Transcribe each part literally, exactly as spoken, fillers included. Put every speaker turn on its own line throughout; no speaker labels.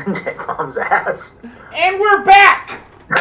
Jake Mom's ass.
And we're back!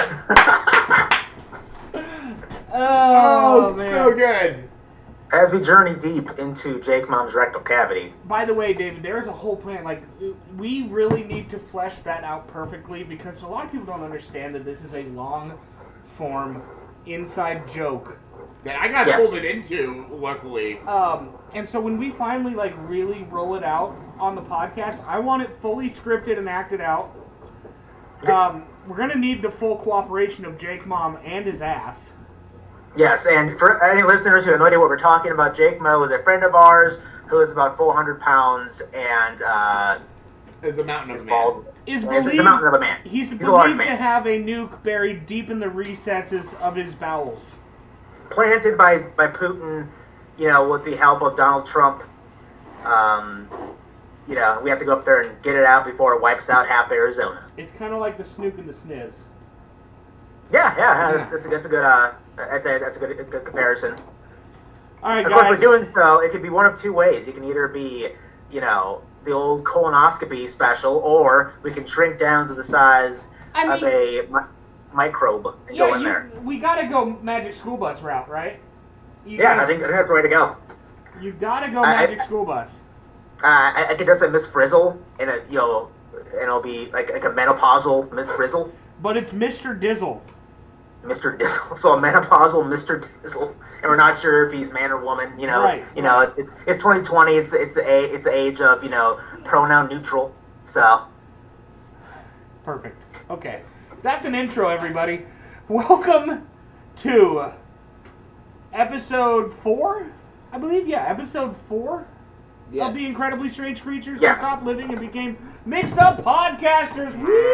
Oh,
oh man.
so good.
As we journey deep into Jake Mom's rectal cavity.
By the way, David, there is a whole plan. Like, we really need to flesh that out perfectly because a lot of people don't understand that this is a long-form inside joke.
That I got
Yes.
folded into, luckily.
Um, and so when we finally, like, really roll it out on the podcast, I want it fully scripted and acted out. Um, we're going to need the full cooperation of Jake Mom and his ass.
Yes, and for any listeners who have no idea what we're talking about, Jake Mo is a friend of ours who is about four hundred pounds and uh,
As a mountain of
is
a man.
bald.
Is
He's
believed,
a mountain of a man.
He's,
He's a large
believed to
man.
have a nuke buried deep in the recesses of his bowels.
Planted by, by Putin, you know, with the help of Donald Trump. Um, you know, we have to go up there and get it out before it wipes out half Arizona.
It's kind of like the snook and the sniz.
Yeah, yeah,
Yeah.
yeah. That's, a, that's a good, uh, that's a, that's a good, a good comparison.
All right,
Of
guys.
course, we're doing so. It could be one of two ways. It can either be, you know, the old colonoscopy special, or we can shrink down to the size
I
of
mean-
a mi- microbe and
yeah,
go in
you,
there.
we gotta go Magic School Bus route, right? You
Yeah,
gotta,
I think, I think that's the way to go.
you gotta go
I-
Magic School Bus.
Uh, I, I could dress like Miss Frizzle, and a, you know, and it'll be like like a menopausal Miss Frizzle,
But it's Mister Dizzle.
Mister Dizzle. So a menopausal Mister Dizzle, and we're not sure if he's man or woman. You know,
Right,
you know, it's it's twenty twenty. It's the, it's the a, it's the age of, you know, pronoun neutral. So.
Perfect. Okay. That's an intro, everybody. Welcome to episode four, I believe. Yeah, episode four
Yes.
of the Incredibly Strange Creatures
Yeah.
Who Stopped Living and Became Mixed Up Podcasters.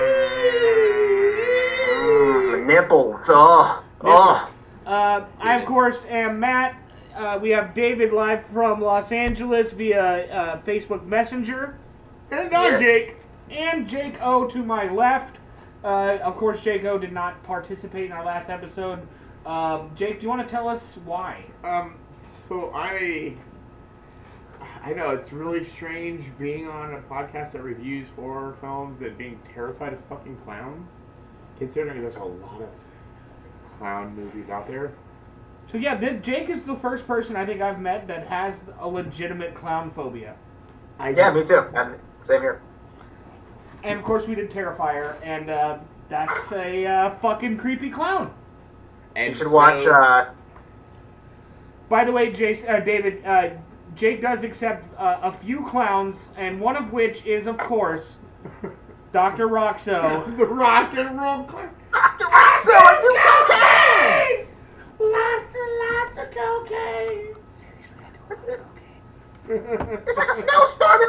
Mm, nipples. Oh. Oh.
Uh, I, of
Yes.
course, am Matt. Uh, we have David live from Los Angeles via uh, Facebook Messenger.
And on
Yes.
Jake.
And Jake O to my left. Uh, of course, Jake O did not participate in our last episode. Um, Jake, do you want to tell us why?
Um, so I... I know, it's really strange being on a podcast that reviews horror films and being terrified of fucking clowns. Considering there's a lot of clown movies out there.
So yeah, th- Jake is the first person I think I've met that has a legitimate clown phobia.
I
Yeah,
just-
me too. Um, same here.
And of course we did Terrifier, and uh, that's a uh, fucking creepy clown.
And
You should
so-
watch. Uh,
By the way, Jace, uh, David, uh, Jake does accept uh, a few clowns, and one of which is, of course, Doctor Roxo.
the rock and roll clown.
Doctor Roxo, I do cocaine.
Lots and lots of cocaine. Seriously, I do a lot of cocaine.
It's like a snowstorm in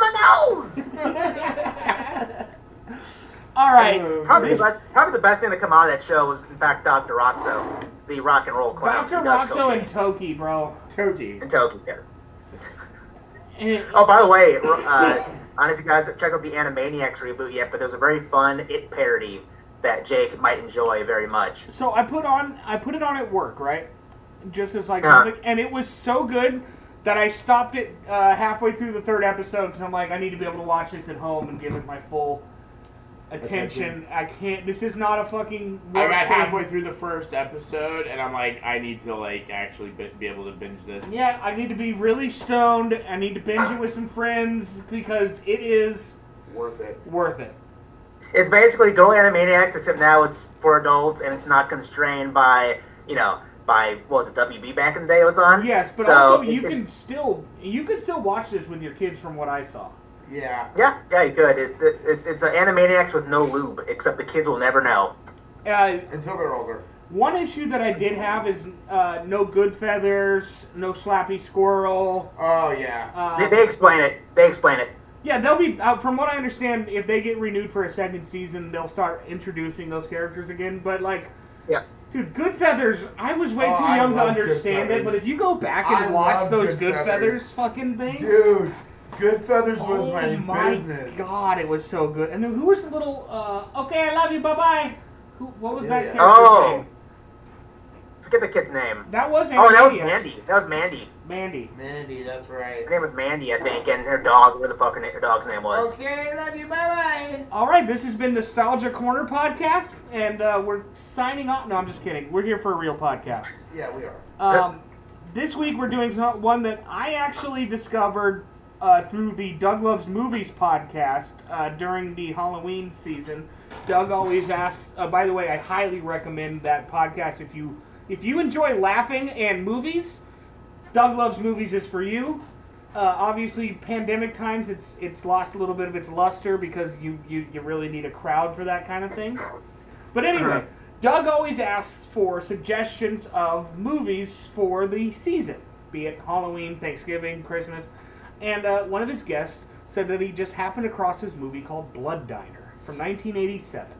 my nose.
All right.
Uh,
Probably,
This-
the best, probably the best thing to come out of that show was, in fact, Doctor Roxo, the rock and roll clown.
Doctor
who does
Roxo
cocaine.
and Toki, bro.
Toki.
And Toki, yeah.
And-
Oh, by the way, uh, I don't know if you guys have checked out the Animaniacs reboot yet, but there's a very fun It parody that Jake might enjoy very much.
So I put on, I put it on at work, right? Just as like
Yeah.
something, and it was so good that I stopped it uh, halfway through the third episode because I'm like, I need to be able to watch this at home and give it my full attention.
Attention.
I can't. This is not a fucking.
I
work
got
thing.
halfway through the first episode, and I'm like, I need to like actually be, be able to binge this.
Yeah, I need to be really stoned. I need to binge it with some friends because it is
Worth it.
worth it.
It's basically Go Animaniacs, except now it's for adults and it's not constrained by, you know, by, what was it, W B back in the day it was on?
Yes, but
So,
also
it-
you
it-
can still you can still watch this with your kids from what I saw.
Yeah.
Yeah, yeah, you could. It, it, it's it's an Animaniacs with no lube, except the kids will never know.
Uh,
Until they're older.
One issue that I did have is uh, no good feathers, no slappy squirrel.
Oh yeah.
Uh,
They, they explain it. They explain it.
yeah, they'll be. Uh, from what I understand, if they get renewed for a second season, they'll start introducing those characters again. But like,
Yeah.
dude, good feathers. I was way
Oh,
too
I
young to
love
understand it.
Goodfeathers.
But if you go back and
I
watch
love
those good
Goodfeathers.
feathers fucking things,
Dude, Goodfeathers was
oh
my,
my
business.
god, it was so good. And then who was the little? Uh, okay, I love you. Bye bye. Who? What was that
Yeah.
character's
Oh.
name?
forget the kid's name.
That was
Oh, that was
Animaniacs.
Mandy. That was Mandy.
Mandy.
Mandy, that's right.
Her name was Mandy, I think, and her dog, where the fuck her, na- her dog's name was.
Okay, love you, bye-bye.
All right, this has been Nostalgia Corner podcast, and uh, we're signing off. No, I'm just kidding. We're here for a real podcast.
Yeah, we are.
Um, this week we're doing some- one that I actually discovered uh, through the Doug Loves Movies podcast uh, during the Halloween season. Doug always asks. Uh, by the way, I highly recommend that podcast if you if you enjoy laughing and movies. Doug Loves Movies is for you. Uh, obviously, pandemic times, it's it's lost a little bit of its luster because you, you, you really need a crowd for that kind of thing. But anyway, Doug always asks for suggestions of movies for the season, be it Halloween, Thanksgiving, Christmas. And uh, one of his guests said that he just happened across this movie called Blood Diner from nineteen eighty-seven.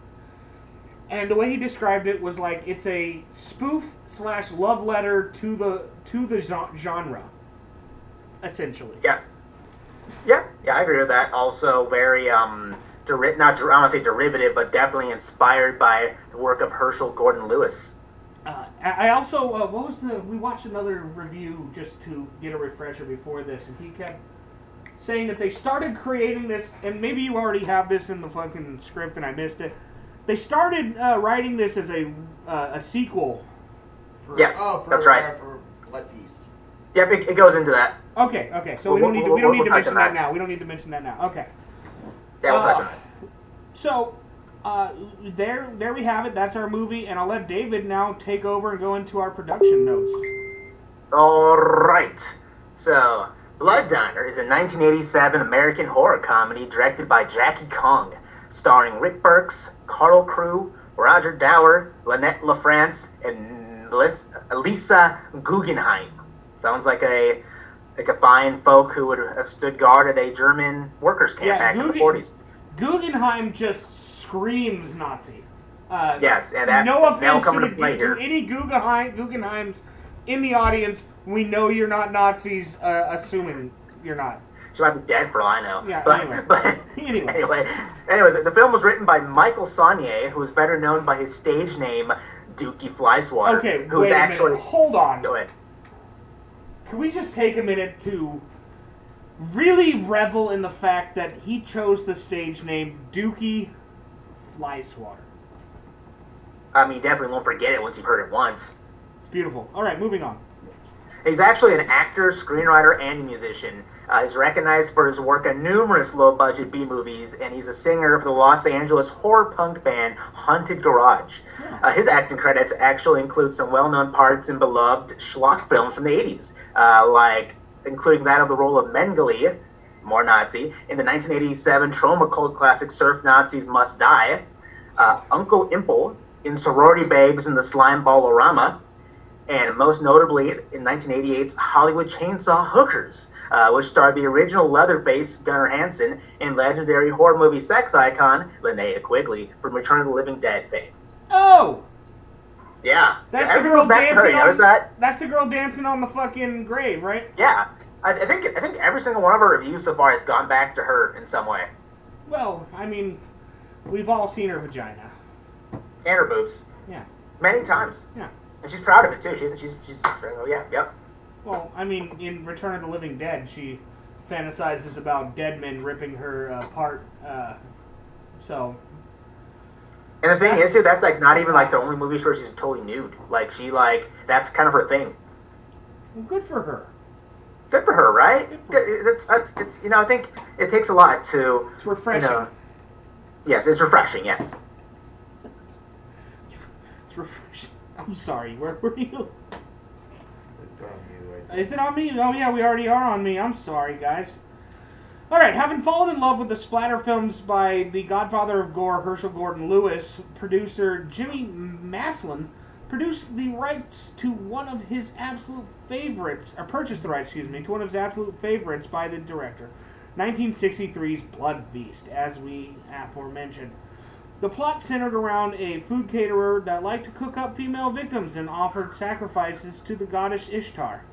And the way he described it was like it's a spoof slash love letter to the to the genre, essentially.
Yes. Yeah, yeah, I agree with that. Also, very um, deri- not der- I don't want to say derivative, but definitely inspired by the work of Herschel Gordon Lewis.
Uh, I I also uh, what was the we watched another review just to get a refresher before this, and he kept saying that they started creating this, and maybe you already have this in the fucking script and I missed it. They started uh, writing this as a uh, a sequel.
For,
Yes,
oh, for,
that's right.
Uh, for Blood Feast.
Yep, it, it goes into that.
Okay, okay. So
We'll-
we don't need to
we'll-
we don't
we'll
need to
touch
mention
on
that
that.
now. We don't need to mention that now. Okay.
Yeah, we'll
Uh,
touch on it.
So, uh, there, there we have it. That's our movie, and I'll let David now take over and go into our production notes.
All right. So, Blood Diner is a nineteen eighty-seven American horror comedy directed by Jackie Kong, starring Rick Burks, Carl Crew, Roger Dower, Lynette LaFrance, and Lis- Lisa Guggenheim. Sounds like a like a fine folk who would have stood guard at a German workers' camp
Yeah,
back in the
Guggen-
forties.
Guggenheim just screams Nazi. Uh,
Yes, and that-
no
that'll
offense
come
to,
into play
the, to
here.
any Guggenheim Guggenheims in the audience. We know you're not Nazis, uh, assuming you're not.
She might be dead for all I know.
Yeah,
but,
anyway.
but
Anyway.
anyway, anyway, the, the film was written by Michael Saunier, who is better known by his stage name Dookie Flyswatter.
Okay,
who's
wait a
actually
minute. Hold on.
Go ahead.
Can we just take a minute to really revel in the fact that he chose the stage name Dookie Flyswatter?
I mean, you definitely won't forget it once you've heard it once.
It's beautiful. All right, moving on.
He's actually an actor, screenwriter, and a musician. Uh, he's recognized for his work on numerous low-budget B-movies, and he's a singer for the Los Angeles horror punk band Haunted Garage.
Yeah.
Uh, his acting credits actually include some well-known parts in beloved schlock films from the eighties, uh, like including that of the role of Mengele, more Nazi, in the nineteen eighty-seven trauma cult classic Surf Nazis Must Die, uh, Uncle Imple in Sorority Babes in the Slime Ball-orama, and most notably in nineteen eighty-eight's Hollywood Chainsaw Hookers, uh, which starred the original Leatherface Gunnar Hansen and legendary horror movie sex icon Linnea Quigley from Return of the Living Dead fame.
Oh!
Yeah.
That's
yeah,
the
everything
girl
goes back to her,
dancing
you notice
on,
that?
That's the girl dancing on the fucking grave, right?
Yeah. I, I think I think every single one of her reviews so far has gone back to her in some way.
Well, I mean, we've all seen her vagina.
And her boobs.
Yeah.
Many times.
Yeah.
And she's proud of it too. She's she's she's oh yeah, yep.
Well, I mean, in Return of the Living Dead, she fantasizes about dead men ripping her uh, apart. Uh, so,
And the thing
That's-
is too, that's like not
that's
even like the
hot.
only movies where she's totally nude. Like she like that's kind of her thing.
well, good for her.
Good for her, right?
Good for
Good- It's, it's, it's, you know, I think it takes a lot to,
It's
you
refreshing.
know, yes, it's refreshing, yes.
It's refreshing. I'm sorry. Where were you?
It's on you, I think.
Is it on me? Oh yeah, we already are on me. I'm sorry, guys. All right, having fallen in love with the splatter films by the godfather of gore, Herschel Gordon Lewis, producer Jimmy Maslin produced the rights to one of his absolute favorites, or purchased the rights, excuse me, to one of his absolute favorites by the director, nineteen sixty-three's Blood Feast, as we aforementioned. The plot centered around a food caterer that liked to cook up female victims and offered sacrifices to the goddess Ishtar.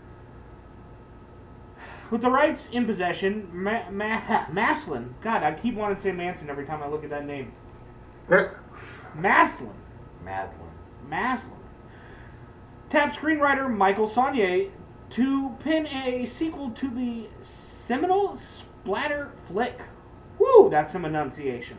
With the rights in possession, Ma- Ma- Maslin, God, I keep wanting to say Manson every time I look at that name. Maslin,
Maslin.
Maslin, tapped screenwriter Michael Saunier to pen a sequel to the seminal splatter flick. Woo, that's some enunciation.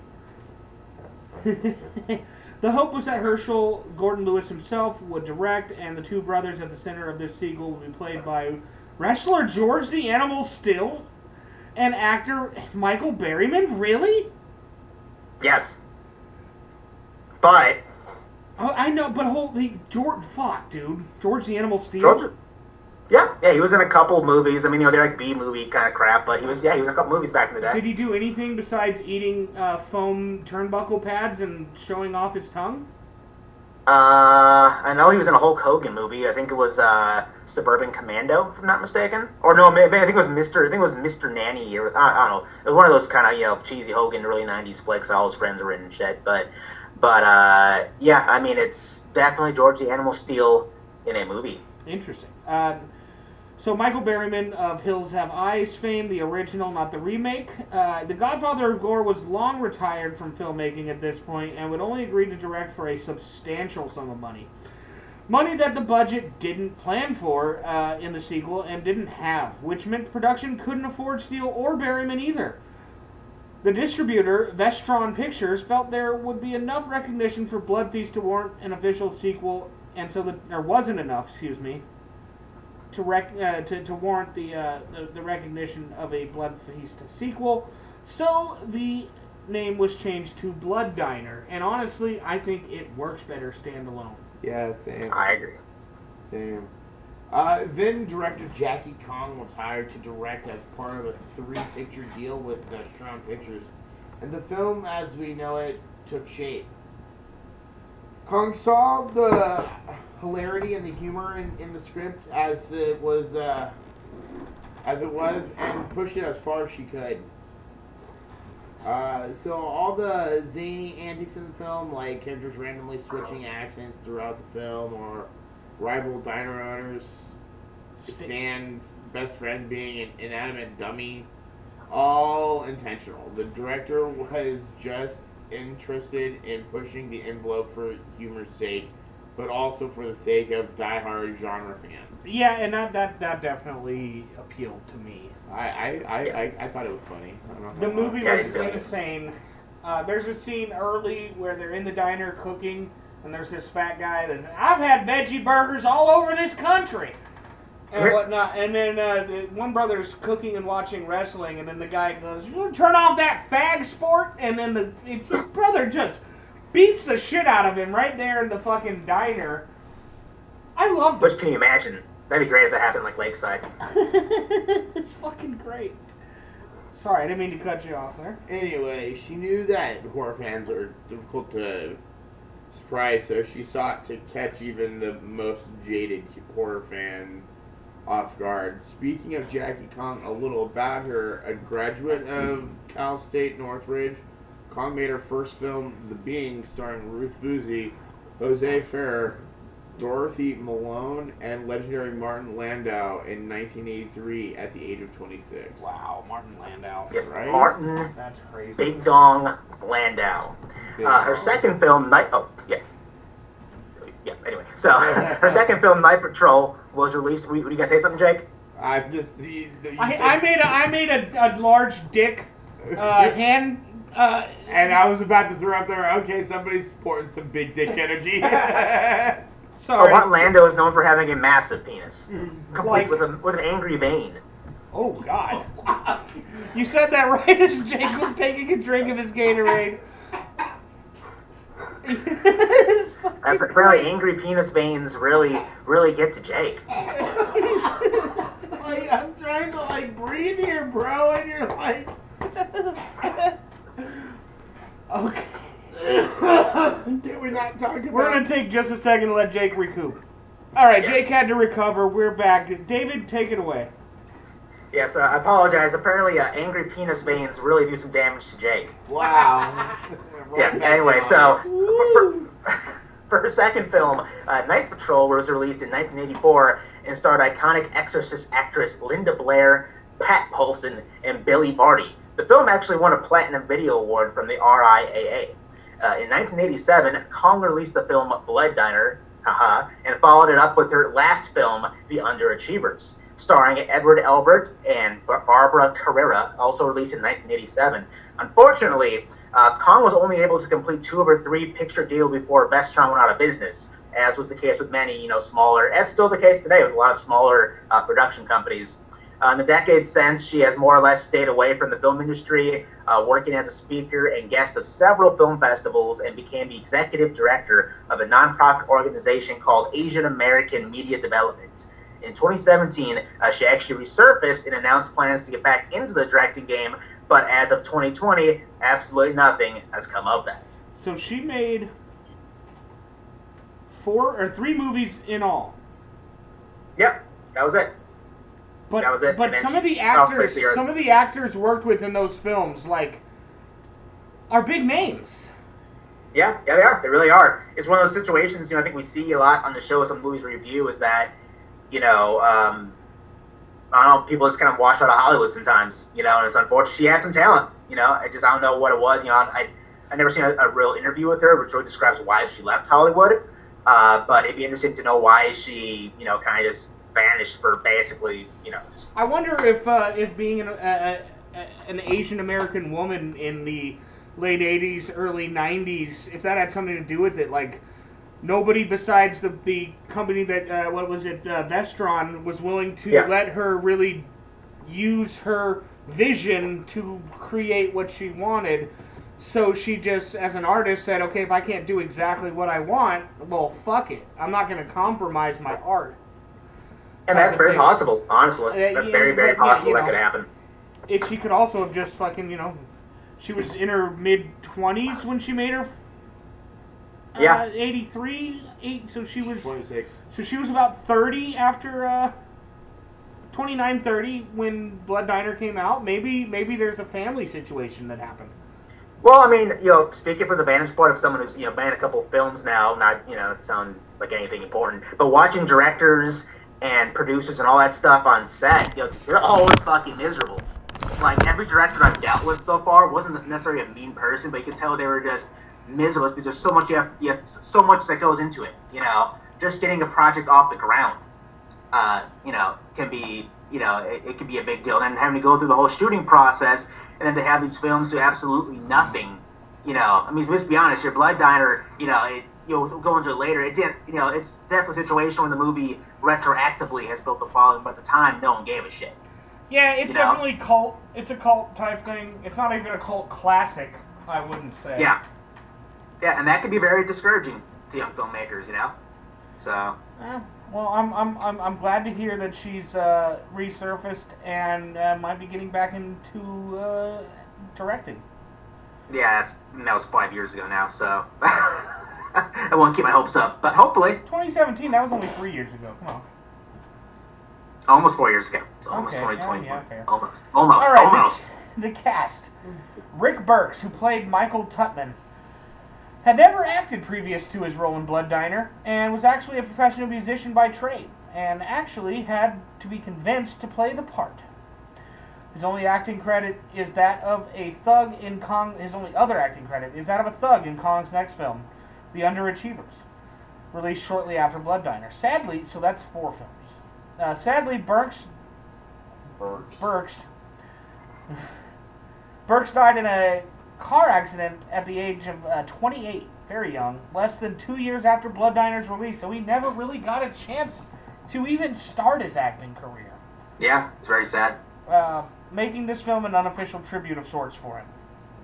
The hope was that Herschel Gordon Lewis himself would direct, and the two brothers at the center of this sequel would be played by wrestler George the Animal Still and actor Michael Berryman. Really?
Yes. But
Oh, I know, but holy George, fuck, dude, George the Animal Steel.
George, yeah, yeah, he was in a couple movies. I mean, you know, they're like B movie kind of crap, but he was, yeah, he was in a couple movies back in the day.
Did he do anything besides eating uh, foam turnbuckle pads and showing off his tongue?
Uh, I know he was in a Hulk Hogan movie. I think it was uh, Suburban Commando, if I'm not mistaken. Or no, maybe I think it was Mister I think it was Mister Nanny, or I, I don't know. It was one of those kind of, you know, cheesy Hogan early nineties flicks that all his friends were in and shit. But, but uh, yeah, I mean, it's definitely George the Animal Steel in a movie.
Interesting. Uh, so Michael Berryman of Hills Have Eyes fame, the original, not the remake. Uh, the Godfather of Gore was long retired from filmmaking at this point and would only agree to direct for a substantial sum of money. Money that the budget didn't plan for uh, in the sequel and didn't have, which meant production couldn't afford Steele or Berryman either. The distributor, Vestron Pictures, felt there would be enough recognition for Blood Feast to warrant an official sequel, and so the, there wasn't enough, excuse me, to rec, uh, to, to warrant the, uh, the the recognition of a Blood Feast sequel. So the name was changed to Blood Diner, and honestly, I think it works better standalone.
Yeah, same.
I agree.
Same. Uh, then director Jackie Kong was hired to direct as part of a three-picture deal with Vestron Pictures, and the film, as we know it, took shape. Kong saw the hilarity and the humor in, in the script as it was, uh, as it was, and pushed it as far as she could. Uh, so all the zany antics in the film, like characters randomly switching accents throughout the film, or rival diner owners, Stan's best friend being an inanimate dummy, all intentional. The director was just interested in pushing the envelope for humor's sake, but also for the sake of diehard genre fans.
Yeah, and that that, that definitely appealed to me.
I I, I, I, I thought it was funny. I don't know
The
how-
movie
Yeah,
was
it's good.
insane. Uh, there's a scene early where they're in the diner cooking, and there's this fat guy that I've had veggie burgers all over this country and whatnot. And then uh, the one brother's cooking and watching wrestling, and then the guy goes, "You turn off that fag sport," and then the it, his brother just beats the shit out of him right there in the fucking diner. I loved
Which
it.
can you imagine? That'd be great if that happened like Lakeside.
It's fucking great. Sorry, I didn't mean to cut you off there.
Anyway, she knew that horror fans are difficult to surprise, so she sought to catch even the most jaded horror fan off guard. Speaking of Jackie Kong, a little about her. A graduate of Cal State Northridge, Kong made her first film, The Being, starring Ruth Boozy, Jose Ferrer, Dorothy Malone, and legendary Martin Landau in nineteen eighty-three at the age of twenty-six.
Wow, Martin Landau.
Yes,
Right?
Martin
That's crazy.
Big Dong Landau.
Big
Uh, her
Dong.
second film, Night. Oh, yeah. Yeah, anyway. So, her second film, Night Patrol, was released. Were you, were you going to say something, Jake?
I'm just. You, you
I,
said-
I made a I made a, a large dick uh, hand. Uh,
And I was about to throw up there, okay, somebody's sporting some big dick energy.
Oh,
sorry.
Martin Landau is known for having a massive penis, complete
Like-
with, a, with an angry vein.
Oh God! You said that right as Jake was taking a drink of his Gatorade. It's fucking
Apparently,
great.
angry penis veins really, really get to Jake.
Like, I'm trying to, like, breathe here, bro, and you're like...
Okay.
Can we not talk about...
We're gonna take just a second to let Jake recoup. All right,
Yes.
Jake had to recover. We're back. David, take it away.
Yes, uh, I apologize. Apparently, uh, angry penis veins really do some damage to Jake.
Wow.
Yeah,
Right back
anyway,
on.
so for, for her second film, uh, Night Patrol was released in nineteen eighty-four and starred iconic Exorcist actress Linda Blair, Pat Paulson, and Billy Barty. The film actually won a Platinum Video Award from the R I A A. Uh, in nineteen eighty-seven, Kong released the film Blood Diner, haha, and followed it up with her last film, The Underachievers, starring Edward Elbert and Barbara Carrera, also released in nineteen eighty-seven. Unfortunately, uh, Kong was only able to complete two of her three picture deals before Vestron went out of business, as was the case with many, you know, smaller, as still the case today with a lot of smaller uh, production companies. Uh, in the decades since, she has more or less stayed away from the film industry, uh, working as a speaker and guest of several film festivals, and became the executive director of a nonprofit organization called Asian American Media Development. In twenty seventeen, uh, she actually resurfaced and announced plans to get back into the directing game, but as of twenty twenty, absolutely nothing has come of that.
So she made four or three movies in all.
Yep, that was it.
But
that was it.
but some of the actors,
the
some of the actors worked with in those films, like, are big names.
Yeah, yeah, they are. They really are. It's one of those situations, you know, I think we see a lot on the show, some movies review, is that, you know, um, I don't know, people just kind of wash out of Hollywood sometimes, you know, and it's unfortunate. She had some talent, you know. I just, I don't know what it was, you know. I I never seen a, a real interview with her, which really describes why she left Hollywood. Uh, but it'd be interesting to know why she, you know, kind of just vanished for basically, you know.
I wonder if uh, if being an, uh, an Asian American woman in the late eighties, early nineties, if that had something to do with it. Like, nobody besides the the company that uh, what was it, uh, Vestron, was willing to
Yeah.
let her really use her vision to create what she wanted. So she just, as an artist, said, okay, if I can't do exactly what I want, well, fuck it. I'm not going to compromise my art.
And that's very
thing.
possible, honestly.
Uh,
that's
yeah,
very, very
but, yeah,
possible
you
that
know.
could happen.
If she could also have just fucking, you know, she was in her mid-twenties when she made her uh,
Yeah.
eighty-three, eight, so she was
twenty-six.
so she was about thirty after uh, twenty-nine, thirty when Blood Diner came out. Maybe maybe there's a family situation that happened.
Well, I mean, you know, speaking from the vantage point of someone who's, you know, made a couple of films now, not, you know, it sound like anything important, but watching directors and producers and all that stuff on set, you know, they're always fucking miserable. Like, every director I've dealt with so far wasn't necessarily a mean person, but you could tell they were just miserable because there's so much you have, you have so much that goes into it, you know. Just getting a project off the ground, uh, you know, can be, you know, it, it can be a big deal. And then having to go through the whole shooting process, and then to have these films do absolutely nothing, you know. I mean, let's be honest, your Blood Diner, you know, it, you'll go into it later, it didn't, you know, it's definitely a situation where the movie retroactively has built a following, but at the time, no one gave a shit.
Yeah, it's
You know?
definitely cult. It's a cult type thing. It's not even a cult classic, I wouldn't say.
Yeah. Yeah, and that can be very discouraging to young filmmakers, you know. So.
Eh, well, I'm I'm I'm I'm glad to hear that she's uh, resurfaced and uh, might be getting back into uh, directing.
Yeah, that's, that was five years ago now, so I won't keep my hopes up. But hopefully,
twenty seventeen. That was only three years ago. Come on.
almost four years ago. It's almost
Okay,
twenty
yeah,
twenty.
yeah, fair.
Almost, almost,
All right,
almost.
The, the cast. Rick Burks, who played Michael Tutman, had never acted previous to his role in Blood Diner, and was actually a professional musician by trade, and actually had to be convinced to play the part. His only acting credit is that of a thug in Kong. His only other acting credit is that of a thug in Kong's next film, The Underachievers, released shortly after Blood Diner. Sadly, so that's four films. Uh, sadly, Burks
Burks.
Burks Burks died in a car accident at the age of uh, twenty-eight, very young, less than two years after Blood Diner's release, so he never really got a chance to even start his acting career.
Yeah, it's very sad.
Uh, making this film an unofficial tribute of sorts for him.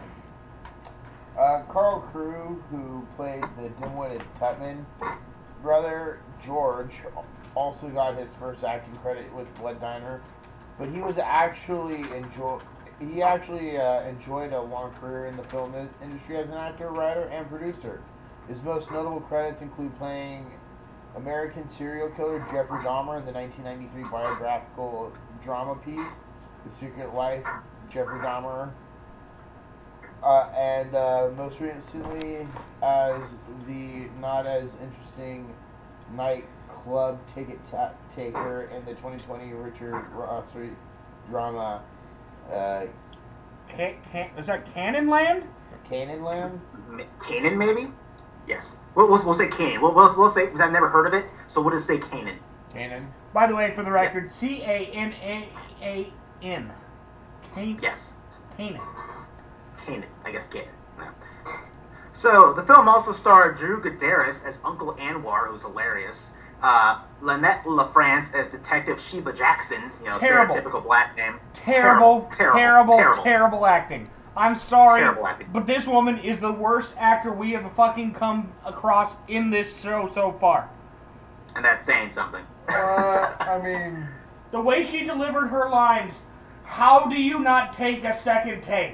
Uh, Carl Crew, who played the dim-witted Tutman brother, George, also got his first acting credit with Blood Diner, but he was actually enjoy he actually uh, enjoyed a long career in the film industry as an actor, writer, and producer. His most notable credits include playing American serial killer Jeffrey Dahmer in the nineteen ninety-three biographical drama piece, The Secret Life of Jeffrey Dahmer, uh, and uh, most recently as the not as interesting nightclub ticket ta- taker in the twenty twenty Richard Ross drama uh,
Can, can, is that Cannonland?
Canaan Land?
M- Kanan, maybe? Yes. We'll, we'll, we'll say Canaan. We'll, we'll, we'll say, because I've never heard of it, so we'll just say Canaan.
Canaan.
By the way, for the record, C A N A A N. Canaan.
Yes.
Canaan.
Canaan. I guess Canaan. Yeah. So, the film also starred Drew Gadaris as Uncle Anwar, who's hilarious. Uh, Lynette LaFrance as Detective Sheba Jackson, you know,
Terrible.
stereotypical black name.
Terrible, terrible, terrible,
terrible,
terrible acting. I'm sorry,
Terrible acting.
but this woman is the worst actor we have fucking come across in this show so far.
And that's saying something.
Uh, I mean,
The way she delivered her lines, how do you not take a second take?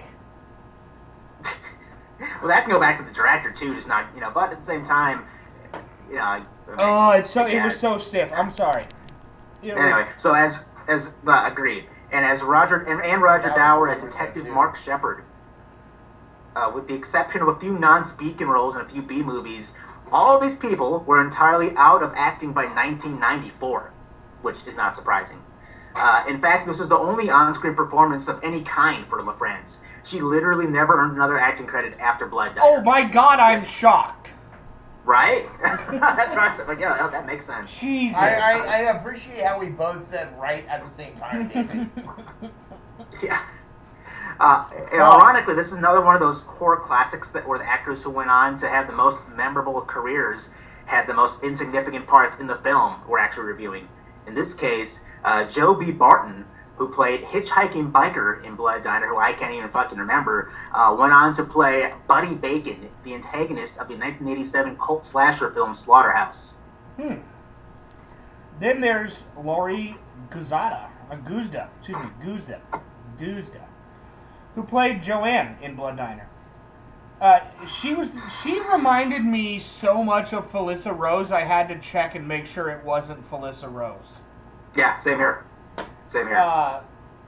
Well, that can go back to the director too, just not, you know, but at the same time, you know. I mean,
Oh, it's so
yeah.
it was so stiff. I'm sorry. It was-
Anyway, so as as uh, agreed, and as Roger and, and Roger
That was
Dower as
really
Detective
good, too.
Mark Shepard, uh, with the exception of a few non-speaking roles in a few B movies, all of these people were entirely out of acting by nineteen ninety-four, which is not surprising. Uh, in fact, this was the only on-screen performance of any kind for LaFrance. She literally never earned another acting credit after Blood Diner.
Oh my God, I'm shocked.
Right? That's right. It's like, yeah, oh, that makes sense.
Jesus.
I, I, I appreciate how we both said right at the same time, David.
Yeah. Uh, and ironically, this is another one of those horror classics that where the actors who went on to have the most memorable careers had the most insignificant parts in the film we're actually reviewing. In this case, uh, Joe B. Barton, who played hitchhiking biker in Blood Diner, who I can't even fucking remember, uh, went on to play Buddy Bacon, the antagonist of the nineteen eighty-seven cult slasher film Slaughterhouse.
Hmm. Then there's Laurie Guzada, uh, Guzda, excuse me, Guzda, Guzda, who played Joanne in Blood Diner. Uh, she was, she reminded me so much of Felissa Rose, I had to check and make sure it wasn't Felissa Rose.
Yeah, same here. Same here.
Uh,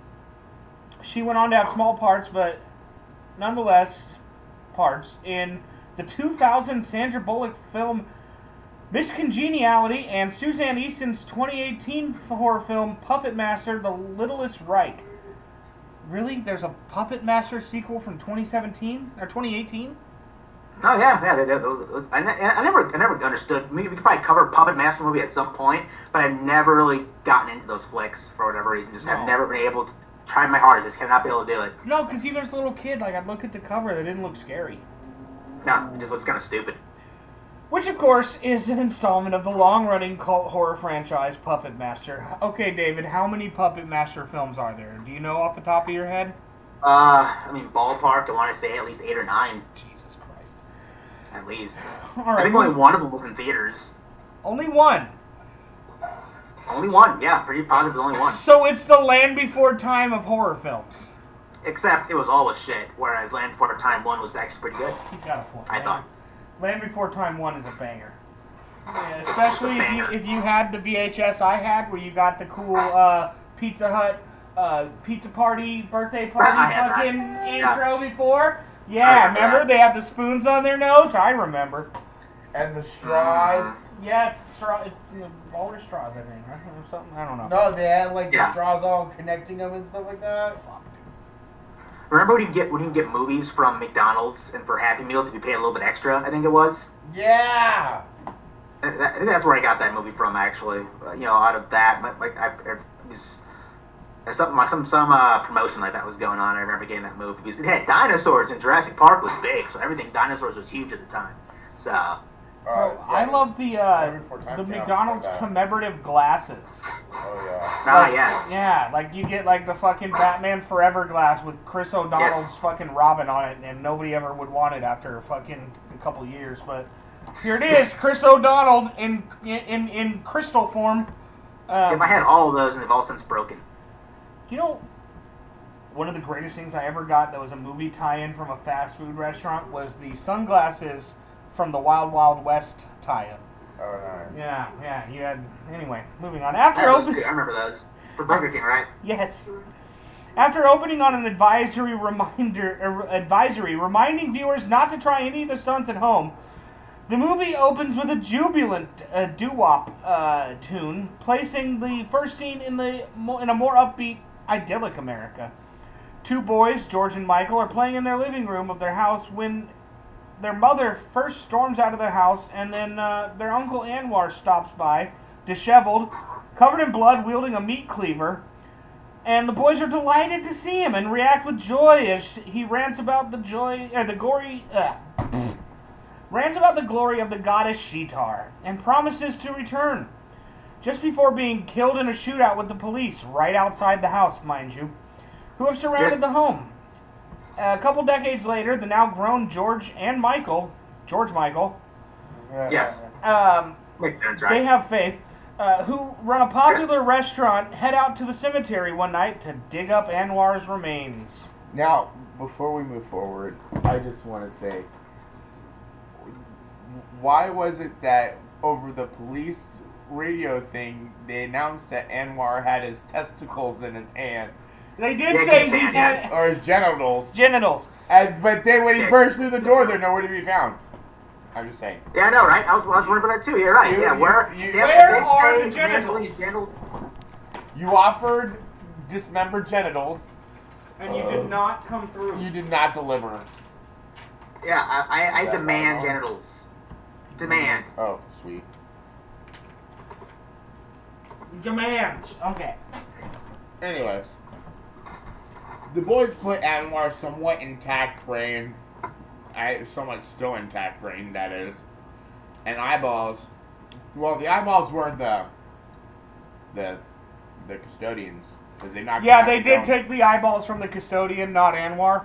she went on to have small parts, but nonetheless, parts in the two thousand Sandra Bullock film Miss Congeniality and Suzanne Easton's twenty eighteen horror film Puppet Master: The Littlest Reich. Really? There's a Puppet Master sequel from twenty seventeen or twenty eighteen?
Oh yeah, yeah. They, they, they, I, ne- I never, I never understood. I mean, we could probably cover a Puppet Master movie at some point, but I've never really gotten into those flicks for whatever reason. Just
No.
have never been able to. Try my hardest, just cannot be able to do it.
No, because even as a little kid, like I'd look at the cover, that didn't look scary.
No, it just looks kind of stupid.
Which, of course, is an installment of the long-running cult horror franchise Puppet Master. Okay, David, how many Puppet Master films are there? Do you know off the top of your head?
Uh, I mean, ballpark. I want to say at least eight or nine,
Jesus Christ.
at least.
All
I
right,
think only one of them was in theaters.
only one.
Only one, yeah, pretty positive. Only one.
So it's the Land Before Time of horror films.
Except it was always shit. Whereas Land Before Time One was actually pretty good.
He's got a point.
I
Land,
thought.
Land Before Time One is a banger. Yeah, especially if you
Banger.
if you had the V H S I had, where you got the cool uh, Pizza Hut uh, pizza party, birthday party
I had that.
fucking
Yeah.
intro before.
I
Yeah,
remember
remember
that.
they had the spoons on their nose? I remember.
And the straws.
Yes, straw. It, you know, walrus straws, I think, right? Or something. I don't know.
No, they had like the
Yeah.
straws all connecting them and stuff like that.
Fuck, dude.
Remember when you get when you get movies from McDonald's and for Happy Meals if you pay a little bit extra? I think it was.
Yeah.
I I think that's where I got that movie from, actually. Uh, you know, out of that, like, like I, I was there's something like some some uh, promotion like that was going on. I remember getting that movie because it had dinosaurs and Jurassic Park was big, so everything dinosaurs was huge at the time. So
Well,
Uh,
I
yeah.
love the uh,
Land Before Time
the
came out
McDonald's
before that.
commemorative glasses.
Oh yeah.
ah
Like,
yes,
Yeah, like you get like the fucking Batman Forever glass with Chris O'Donnell's fucking Robin on it, and nobody ever would want it after fucking a couple years. But here it is, Chris O'Donnell in in in crystal form. Um,
if I had all of those and they've all since broken.
you know, one of the greatest things I ever got that was a movie tie-in from a fast food restaurant was the sunglasses from the Wild Wild West tie-in.
Oh nice.
Yeah, yeah, you had. Anyway, moving on. After
That was
opening.
good. I remember those for Burger King, right?
Yes. After opening on an advisory reminder, er, advisory reminding viewers not to try any of the stunts at home, the movie opens with a jubilant uh, doo-wop uh, tune, placing the first scene in the mo- in a more upbeat, idyllic America. Two boys, George and Michael, are playing in their living room of their house when their mother first storms out of the house, and then uh, their uncle Anwar stops by, disheveled, covered in blood, wielding a meat cleaver. And the boys are delighted to see him and react with joy as he rants about the joy, or the gory, uh, rants about the glory of the goddess Sheetar, and promises to return. Just before being killed in a shootout with the police, right outside the house, mind you, who have surrounded the home. A couple decades later, the now grown George and Michael, George Michael,
Yes.
um,
Makes sense, right?
they have faith, uh, who run a popular restaurant, head out to the cemetery one night to dig up Anwar's remains.
Now, before we move forward, I just want to say, why was it that over the police radio thing, they announced that Anwar had his testicles in his hand,
They did
Yeah,
say
good
he
fan,
had
or his genitals,
genitals.
and, but then when he
Yeah.
burst through the door, they're nowhere to be found. I'm just saying.
Yeah, I know, right? I was, I was wondering about that too. You're right.
You-
yeah,
you-
where,
you-
yeah,
Where
they
are
say
the genitals?
Evangeline genitals?
You offered dismembered genitals.
And you
Uh,
did not come through.
You did not deliver.
Yeah, I, I, I
Is that
demand
right?
genitals. Demand.
Oh, sweet.
Demands. Okay.
Anyways, the boys put Anwar's somewhat intact brain, I somewhat still intact brain, that is, and eyeballs. Well, the eyeballs were the the the custodians, because they knocked.
Yeah,
them
they
out
did
of
take the eyeballs from the custodian, not Anwar.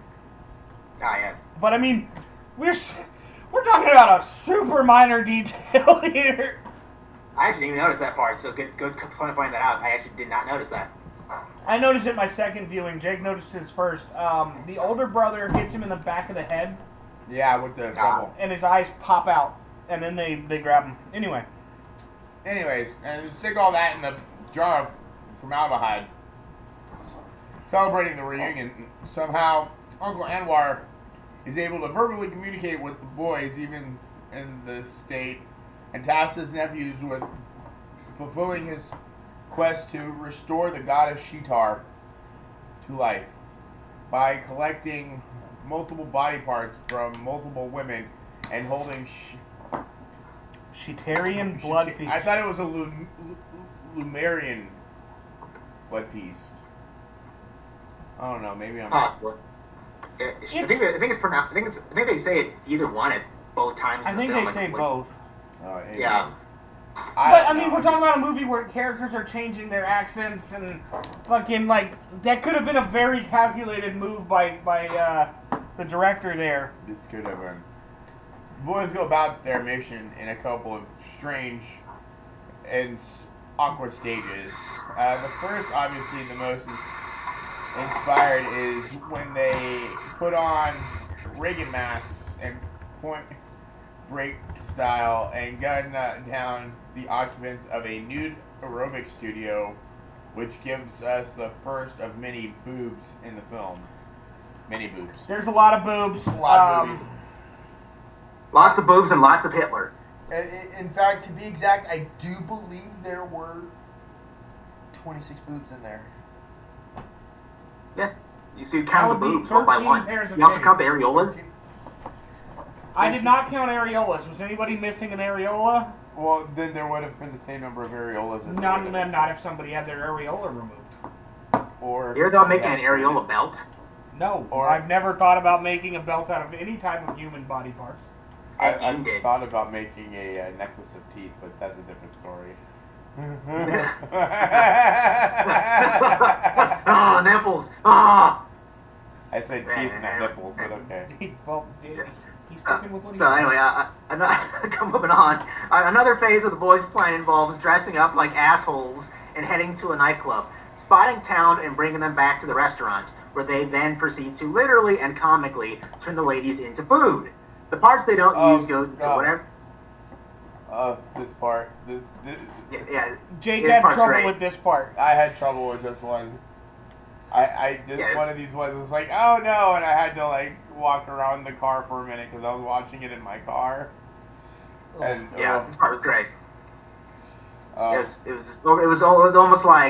Ah, yes.
But I mean, we're s- we're talking about a super minor detail here.
I actually didn't even notice that part, so good, good point of pointing that out. I actually did not notice that.
I noticed it my second viewing. Jake noticed his first. Um, the older brother hits him in the back of the head,
Yeah, with the shovel.
and his eyes pop out, and then they, they grab him. Anyway,
Anyways, and stick all that in the jar of formaldehyde. Celebrating the reunion, somehow Uncle Anwar is able to verbally communicate with the boys, even in the state, and tasks his nephews with fulfilling his quest to restore the goddess Sheetar to life by collecting multiple body parts from multiple women and holding. Sh-
Sheetarian blood feast.
I thought it was a Lum- Lumerian blood feast. I don't know. Maybe I'm.
Possibly. Yeah, I think I think it's pronounced. I think it's. I think they say it either one at both times.
I
in the
think
film,
they
like,
say
like-
both.
Oh, anyways.
Yeah.
I
But
don't
I mean,
know,
we're
I'm
talking
just-
about a movie where characters are changing their accents and fucking like that could have been a very calculated move by by uh, the director there.
This could have been. Boys go about their mission in a couple of strange and s- awkward stages. Uh, the first, obviously, the most ins- inspired is when they put on Reagan masks and point break style and gun uh, down the occupants of a nude aerobic studio, which gives us the first of many boobs in the film. Many boobs.
There's a lot of boobs.
A lot of
um,
movies.
Lots of boobs and lots of Hitler.
I- I- In fact, to be exact, I do believe there were twenty-six boobs in there.
Yeah. You see,
That
count the
would be
boobs one by
thirteen
one.
pairs of
You also count the
titties.
areolas.
I did not count areolas. Was anybody missing an areola?
Well, then there would have been the same number of areolas as
None of them. Not if somebody had their areola removed.
Or
You're not making an areola belt.
No,
Or-
I've never thought about making a belt out of any type of human body parts.
I,
You
I've
did.
thought about making a uh, necklace of teeth, but that's a different story.
Oh, nipples. Oh.
I said teeth, not nipples, but okay.
Well, he- he's
Uh,
sticking with what he
so anyway, uh, uh, moving on. Uh, another phase of the boys' plan involves dressing up like assholes and heading to a nightclub, spotting town and bringing them back to the restaurant, where they then proceed to literally and comically turn the ladies into food. The parts they don't
Oh,
use go to
oh.
whatever.
Uh, this part, this, this
Yeah, yeah.
Jake
This
had
part's
trouble
great.
with this part.
I had trouble with this one. I, I did
Yeah.
one of these ones was like, oh no, and I had to like walk around the car for a minute because I was watching it in my car. And
Yeah,
uh,
this part was great.
uh,
it was, it was, it was, it was almost like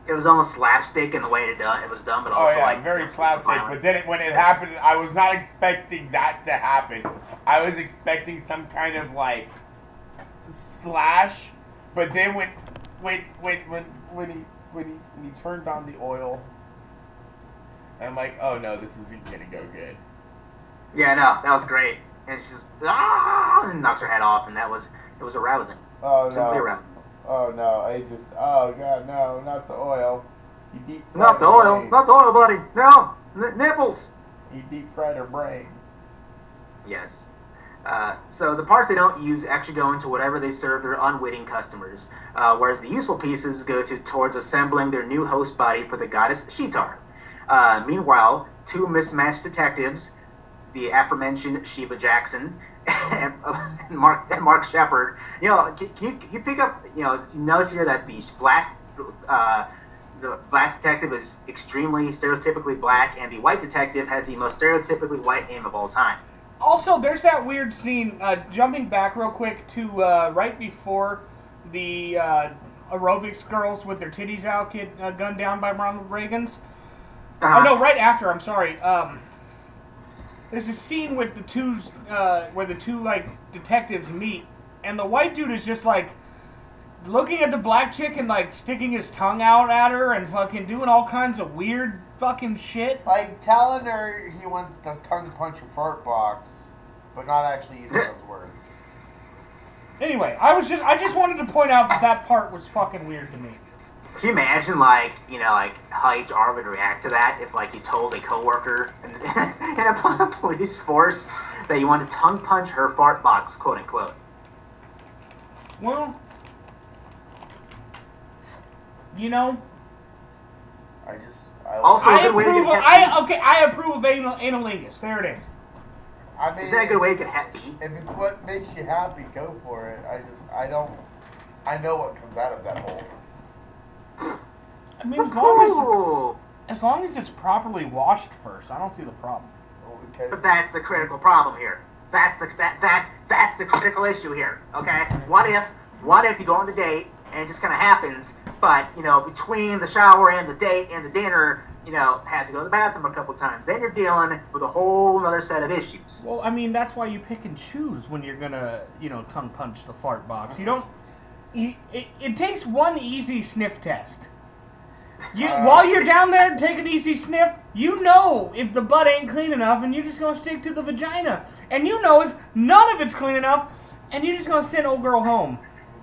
it was almost slapstick in the way it done. It was done, but
Oh
also
yeah,
like
very
you know,
slapstick.
violent.
But then it, when it happened, I was not expecting that to happen. I was expecting some kind of like slash. But then when when when when when he when he when he turned on the oil, I'm like, oh no, this isn't gonna go good.
Yeah, no, that was great. And she just ah, and knocks her head off, and that was it was arousing.
Oh
Simply
no.
arousing.
Oh no, I just, oh god, no, not the oil. He deep fried
Not the
her
oil,
brain.
not the oil, buddy. No, N- nipples.
He deep fried her brain.
Yes. Uh, so the parts they don't use actually go into whatever they serve their unwitting customers, uh, whereas the useful pieces go to towards assembling their new host body for the goddess Sheetar. Uh, meanwhile, two mismatched detectives, the aforementioned Sheba Jackson and, uh, and Mark and Mark Shepard, you know, can, can you can you pick up, you know, you notice here that the black uh, the black detective is extremely stereotypically black, and the white detective has the most stereotypically white name of all time.
Also, there's that weird scene, uh, jumping back real quick to uh, right before the uh, aerobics girls with their titties out get uh, gunned down by Ronald Reagan's.
Uh,
Oh, no, right after, I'm sorry. Um, there's a scene with the two, uh, where the two, like, detectives meet, and the white dude is just, like, looking at the black chick and, like, sticking his tongue out at her and fucking doing all kinds of weird fucking shit.
Like telling her he wants to tongue punch a fart box, but not actually using those words.
Anyway, I was just, I just wanted to point out that that part was fucking weird to me.
Can you imagine, like, you know, like, how H R would react to that if, like, you told a coworker in, in a police force that you wanted to tongue punch her fart box, quote unquote?
Well, you know,
I just, I,
Also-
I
good way to
approve. Of,
get
I okay. I approve of anal, analingus. There it is.
I mean,
Is that a good way to get happy?
if it's what makes you happy, go for it. I just, I don't, I know what comes out of that hole.
I mean, as long
Ooh.
as as long as it's properly washed first, I don't see the problem.
Well, because
But that's the critical problem here. That's the that that that's the critical issue here. Okay. What if what if you go on a date and it just kind of happens, but you know between the shower and the date and the dinner, you know has to go to the bathroom a couple times. Then you're dealing with a whole other set of issues.
Well, I mean, that's why you pick and choose when you're gonna, you know, tongue punch the fart box. You don't. You, it, it takes one easy sniff test. You,
Uh,
while you're down there taking an easy sniff, you know if the butt ain't clean enough, and you're just gonna stick to the vagina. And you know if none of it's clean enough, and you're just gonna send old girl home.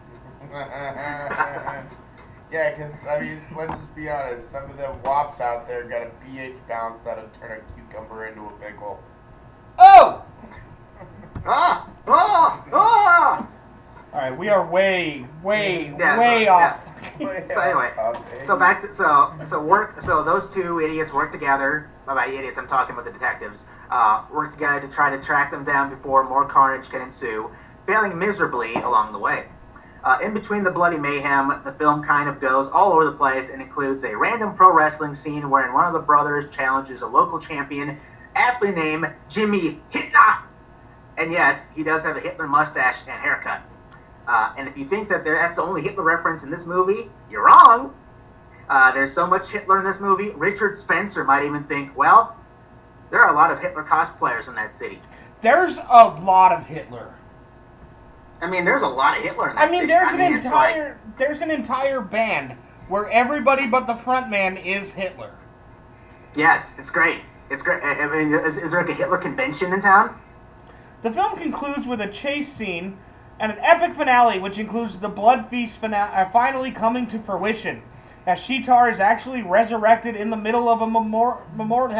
yeah, because I mean, let's just be honest. Some of them wops out there got a pH balance that'll turn a cucumber into a pickle.
Oh!
Ah! Ah! Ah!
All right, we are way, way,
Yeah,
way
so-
off.
So anyway, so back to so so work. So those two idiots work together. Well, by idiots, I'm talking about the detectives. Uh, work together to try to track them down before more carnage can ensue, failing miserably along the way. Uh, in between the bloody mayhem, the film kind of goes all over the place and includes a random pro wrestling scene wherein one of the brothers challenges a local champion, aptly named Jimmy Hitler. And yes, he does have a Hitler mustache and haircut. Uh, and if you think that there, that's the only Hitler reference in this movie, you're wrong. Uh, there's so much Hitler in this movie, Richard Spencer might even think, well, there are a lot of Hitler cosplayers in that city.
There's a lot of Hitler.
I mean, there's a lot of Hitler in that
I mean,
city.
there's
I
an
mean, it's
entire there's an entire band where everybody but the front man is Hitler.
Like, yes, it's great. It's great. I I mean, is, is there like a Hitler convention in town?
The film concludes with a chase scene and an epic finale, which includes the blood feast fina- uh, finally coming to fruition, as Sheetar is actually resurrected in the middle of a memorial. Memor-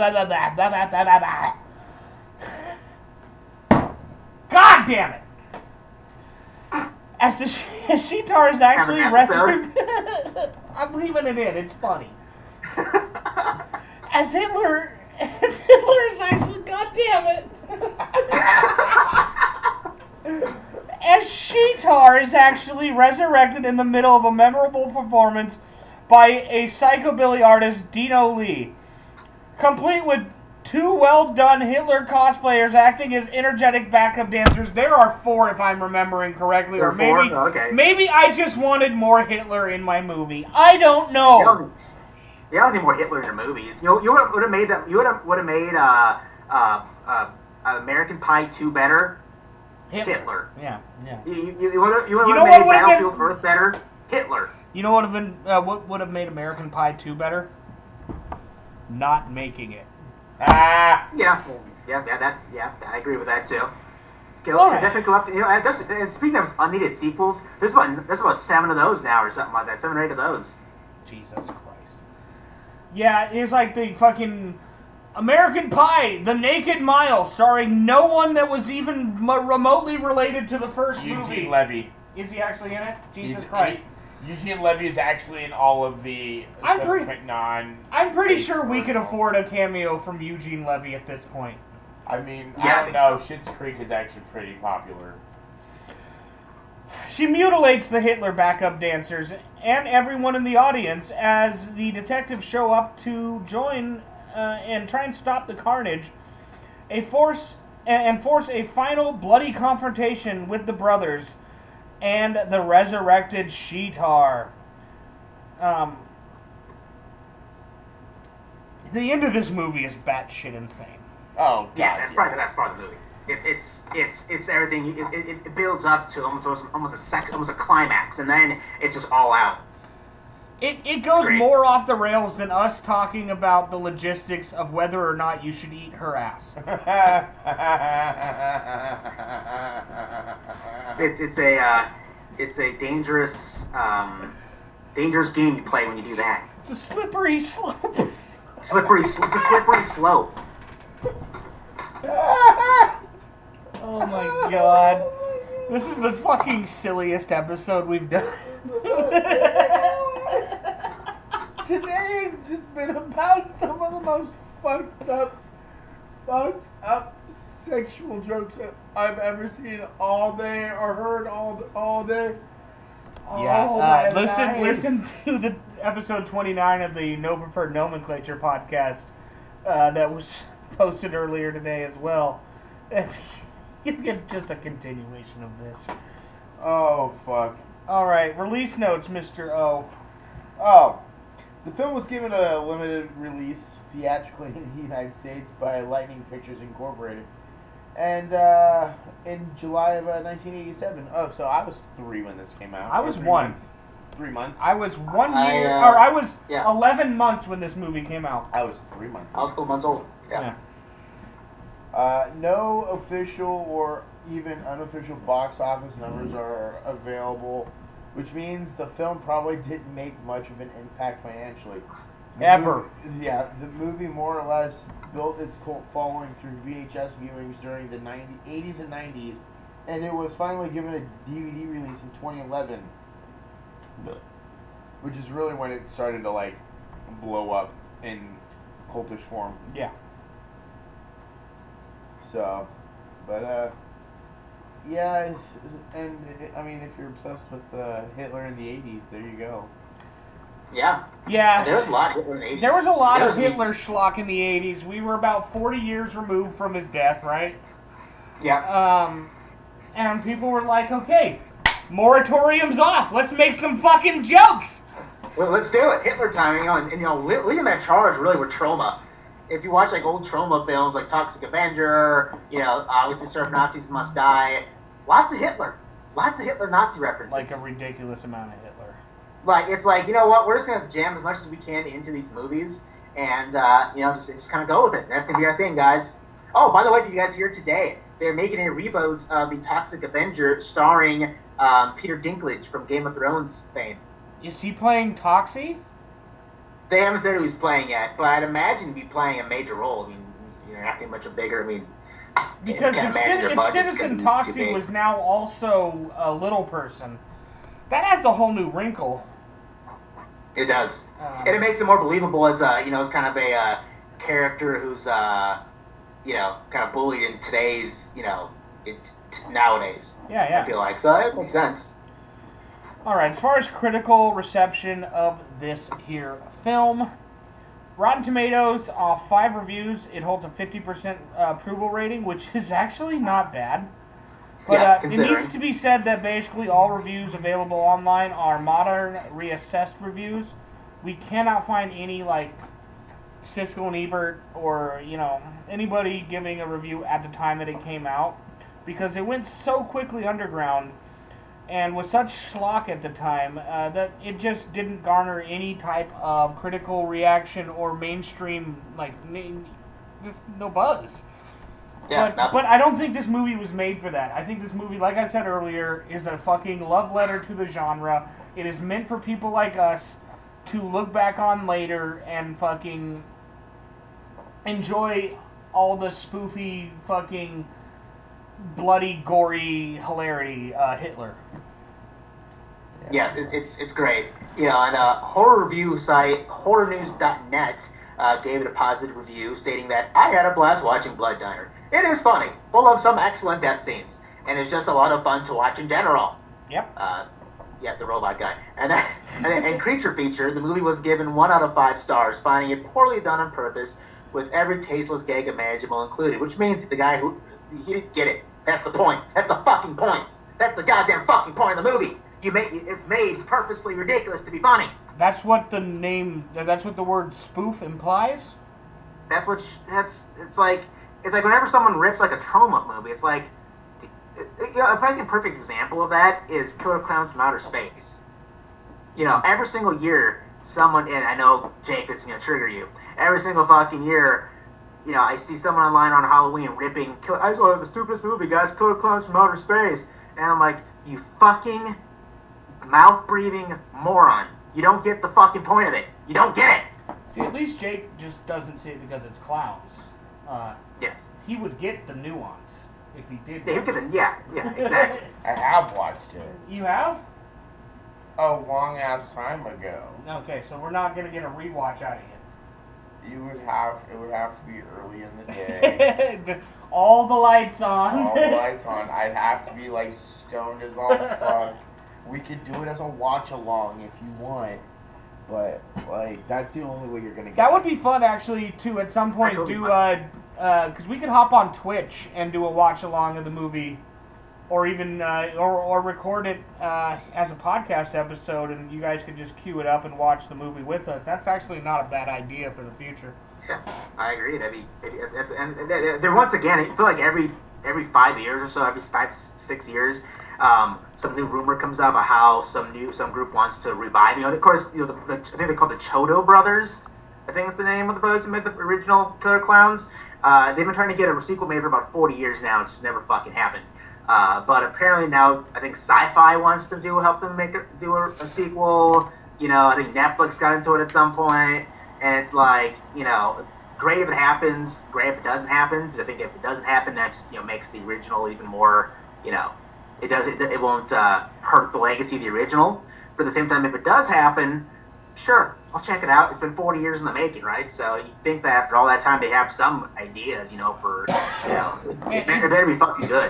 God damn it! As the as Sheetar is actually
Have an episode?
resurrected. I'm leaving it in. It's funny. As Hitler, as Hitler is actually. God damn it! As Sheetar is actually resurrected in the middle of a memorable performance by a psychobilly artist, Dino Lee, complete with two well-done Hitler cosplayers acting as energetic backup dancers. There are four, if I'm remembering correctly,
There
or
are four?
maybe
Okay.
maybe I just wanted more Hitler in my movie. I don't know.
You don't, you don't need more Hitler in your movies. You know, you would have made that. You would have would have made uh, uh, uh, American Pie two better.
Hitler.
Hitler.
Yeah, yeah.
You you, you would have you would
You
have
know what
made
would've
Battlefield
been-
Earth better. Hitler.
You know what would have been uh, what would have made American Pie two better? Not making it.
Ah!
Yeah, yeah, yeah. That yeah, I agree with that too. Okay,
All
let's
right.
definitely go up to, you know, and that's- and speaking of unneeded sequels, there's about there's about seven of those now or something like that. Seven or eight of those.
Jesus Christ. Yeah, it's like the fucking American Pie, The Naked Mile, starring no one that was even m- remotely related to the first
Eugene
movie.
Levy.
Is he actually in it? Jesus
He's-
Christ.
he- Eugene Levy is actually in all of the
I'm pretty-
subsequent non.
I'm pretty
Hey,
sure we could
original.
afford a cameo from Eugene Levy at this point.
I mean,
Yeah.
I don't know. Schitt's Creek is actually pretty popular.
She mutilates the Hitler backup dancers and everyone in the audience as the detectives show up to join uh, and try and stop the carnage. A force and force a final bloody confrontation with the brothers and the resurrected Sheetar. Um, the end of this movie is batshit insane.
Oh, God.
Yeah, that's probably the best part of the movie. It's it's it's it's everything. It, it, it builds up to almost almost a sec, almost a climax, and then it's just all out.
It, it goes
Great.
more off the rails than us talking about the logistics of whether or not you should eat her ass.
It's it's a uh, it's a dangerous um, dangerous game you play when you do that.
It's a slippery slope.
Slippery, sl- it's a slippery slope.
Oh my god. This is the fucking silliest episode we've done.
Today has just been about some of the most fucked up, fucked up sexual jokes that I've ever seen all day or heard all all day.
Yeah,
All
uh,
my
listen,
life.
listen to the episode twenty-nine of the No Preferred Nomenclature podcast uh, that was posted earlier today as well. And you get just a continuation of this.
Oh fuck.
All right, release notes, Mister O.
Oh, the film was given a limited release theatrically in the United States by Lightning Pictures Incorporated, and uh, in July of uh, nineteen eighty-seven. Oh, so I was three when this came out.
I
Or
was
three
one.
months. Three months.
I was one
I,
year,
uh,
or I was
yeah.
eleven months when this movie came out.
I was three months.
I was still months old. Yeah.
Uh, no official or even unofficial box office numbers are available, which means the film probably didn't make much of an impact financially. The
Ever.
movie- yeah, the movie more or less built its cult following through V H S viewings during the nineties, eighties and nineties, and it was finally given a D V D release in twenty eleven, which is really when it started to like blow up in cultish form.
Yeah.
So, but uh, yeah, it's- and I mean, if you're obsessed with uh, Hitler in the eighties, there you go.
Yeah.
Yeah.
There was a lot of Hitler in the eighties.
There was a lot
There
of
was-
Hitler schlock in the eighties. We were about forty years removed from his death, right?
Yeah.
Um, and people were like, okay, moratorium's off. Let's make some fucking jokes.
Well, let's do it. Hitler time, you know, and, and you know, le- leading that charge really with trauma. If you watch like old trauma films like Toxic Avenger, you know, obviously Surf Nazis Must Die, lots of Hitler, lots of Hitler Nazi references.
Like a ridiculous amount of Hitler.
Like it's like, you know what, we're just gonna jam as much as we can into these movies, and uh, you know, just just kind of go with it. That's gonna be our thing, guys. Oh, by the way, did you guys hear today? They're making a reboot of the Toxic Avenger, starring um, Peter Dinklage from Game of Thrones fame.
Is he playing Toxie?
They haven't said who he's playing yet, but I'd imagine he'd be playing a major role. I mean, you're not getting much of bigger. I mean,
Because
can't
if,
imagine
Cit-
their
if
budget's
Citizen
gonna be too
Toxie
big.
was now also a little person, that adds a whole new wrinkle.
It does,
Um,
and it makes it more believable as uh, you know, as kind of a uh, character who's uh, you know, kind of bullied in today's, you know, it, t- nowadays.
Yeah, yeah.
I feel like so it makes sense.
All right, as far as critical reception of this here film, Rotten Tomatoes, off five reviews, it holds a fifty percent uh, approval rating, which is actually not bad. But
Yeah,
uh, it
considering.
needs to be said that basically all reviews available online are modern, reassessed reviews. We cannot find any, like, Siskel and Ebert or, you know, anybody giving a review at the time that it came out, because it went so quickly underground and was such schlock at the time uh, that it just didn't garner any type of critical reaction or mainstream, like, n- just no buzz.
Yeah,
but,
nothing.
but I don't think this movie was made for that. I think this movie, like I said earlier, is a fucking love letter to the genre. It is meant for people like us to look back on later and fucking enjoy all the spoofy, fucking bloody, gory hilarity uh, Hitler.
Yes, it, it's it's great. You know, on a horror review site, horror news dot net, uh, gave it a positive review, stating that I had a blast watching Blood Diner. It is funny, full of some excellent death scenes, and it's just a lot of fun to watch in general.
Yep.
Uh, yeah, the robot guy. And then, and, then, and Creature Feature, the movie was given one out of five stars, finding it poorly done on purpose, with every tasteless gag imaginable included, which means the guy who, he didn't get it. That's the point. That's the fucking point. That's the goddamn fucking point of the movie. You make it's made purposely ridiculous to be funny.
That's what the name, that's what the word spoof implies?
That's what. sh- That's. It's like. It's like whenever someone rips like a trauma movie, it's like. It, it, you know, I think a perfect example of that is Killer Clowns from Outer Space. You know, every single year, someone, and I know Jake, this is gonna trigger you. Every single fucking year, you know, I see someone online on Halloween ripping. Kill- I saw the stupidest movie, guys. Killer Clowns from Outer Space, and I'm like, you fucking mouth-breathing moron. You don't get the fucking point of it. You don't get it.
See, at least Jake just doesn't see it because it's clowns. Uh,
Yes.
he would get the nuance if he did.
Yeah, you get the, yeah, yeah, exactly.
I have watched it
You have?
a long ass time ago.
Okay, so we're not gonna get a rewatch out of
You would have it would have to be early in the
you.
day.
All the lights on.
All the lights on. I'd have to be like stoned as all fuck. We could do it as a watch along if you want, but like that's the only way you're gonna get.
That would be fun, actually, to at some point
That would be
do,
fun.
uh, uh, because we could hop on Twitch and do a watch along of the movie, or even, uh, or, or record it uh, as a podcast episode, and you guys could just queue it up and watch the movie with us. That's actually not a bad idea for the future.
Yeah, I agree. That'd be, it, it, it, and and there once again, I feel like every every five years or so, every five six years, um, some new rumor comes up of how some new some group wants to revive. You know, of course, you know, the, the, I think they're called the Chodo Brothers. I think it's the name of the brothers who made the original Killer Clowns. Uh, they've been trying to get a sequel made for about forty years now. It's just never fucking happened. Uh, but apparently now, I think Sci-Fi wants to do help them make a, do a, a sequel. You know, I think Netflix got into it at some point, and it's like, you know, great if it happens, great if it doesn't happen. Because I think if it doesn't happen, that just, you know, makes the original even more, you know, it does it, it won't uh, hurt the legacy of the original. But at the same time, if it does happen, sure, I'll check it out. It's been forty years in the making, right? So you think that after all that time, they have some ideas, you know, for, you know, it, it better be fucking good.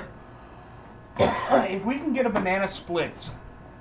If we can get a Banana Splits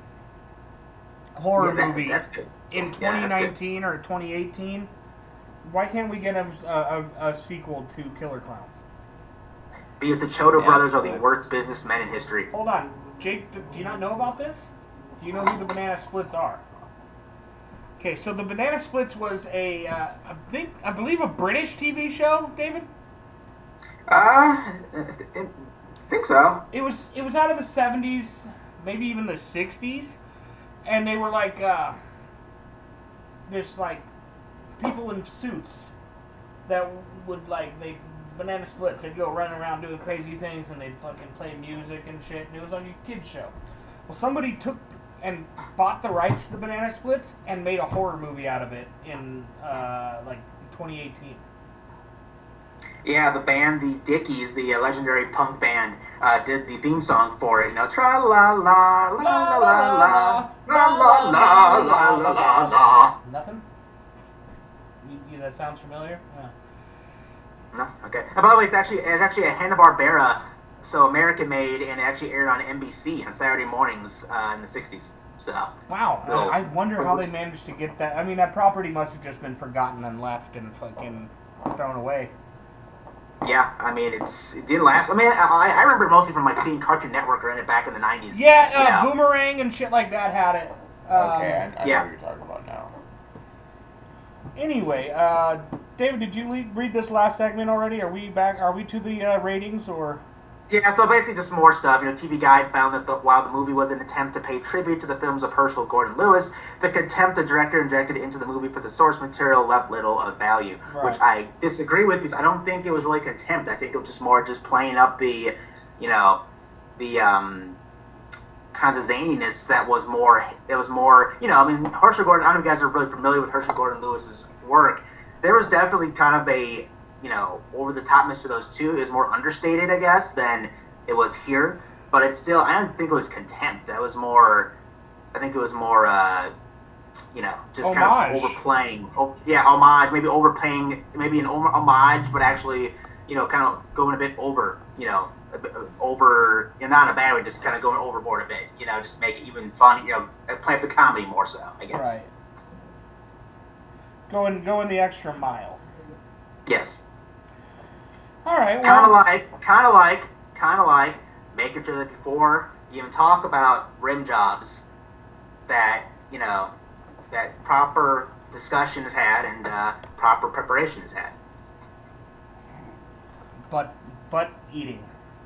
horror
Yeah, that-
movie
that's good.
in
Yeah, that's
twenty nineteen or twenty eighteen, why can't we get a, a, a sequel to Killer Clowns?
Because the Chodo
Yes,
brothers are the
that's-
worst businessmen in history.
Hold on, Jake, do do you not know about this? Do you know who the Banana Splits are? Okay, so the Banana Splits was a, uh, I think, I believe a British T V show, David?
Uh, I think so.
It was it was out of the seventies, maybe even the sixties, and they were like uh, this like people in suits that would like they banana splits. They'd go running around doing crazy things, and they'd fucking play music and shit. And it was like a kids show. Well, somebody took and bought the rights to the Banana Splits and made a horror movie out of it in uh, like twenty eighteen.
Yeah, the band, the Dickies, the uh, legendary punk band, uh, did the theme song for it. You know, tra la la la la la la la la la la la la la.
Nothing? You, you, that sounds familiar? Yeah.
No, okay. And by the way, it's actually it's actually a Hanna-Barbera, so American made, and it actually aired on N B C on Saturday mornings uh, in the sixties.
So
Wow,
So-
I I wonder how they managed to get that. I mean, that property must have just been forgotten and left and fucking thrown away.
Yeah, I mean, it's it didn't last. I mean, I, I remember mostly from like seeing Cartoon Network run it back in the nineties.
Yeah, uh,
You know?
Boomerang and shit like that had it. Um,
Okay, I, I
yeah.
know what you're talking about now.
Anyway, uh, David, did you le- read this last segment already? Are we back? Are we to the uh, ratings or?
Yeah, so basically just more stuff. You know, T V Guide found that the, while the movie was an attempt to pay tribute to the films of Herschel Gordon Lewis, the contempt the director injected into the movie for the source material left little of value,
Right.
which I disagree with because I don't think it was really contempt. I think it was just more just playing up the, you know, the um, kind of the zaniness that was more. It was more, you know, I mean, Herschel Gordon. I don't know if you guys are really familiar with Herschel Gordon Lewis's work. There was definitely kind of a, you know, over the topness to those two is more understated, I guess, than it was here. But it's still, I don't think it was contempt. That was more, I think it was more, uh, you know, just kind
Homage.
of overplaying. Oh, yeah, homage, maybe overplaying, maybe an over, homage, but actually, you know, kind of going a bit over, you know, a bit over, you know, not in a bad way, just kind of going overboard a bit, you know, just make it even fun, you know, play up the comedy more so, I guess.
Right. Going going the extra mile.
Yes.
All right.
Kind of
Well,
like, kind of like, kind of like making sure that before you even talk about rim jobs, that you know, that proper discussion is had and uh, proper preparation is had.
but but eating.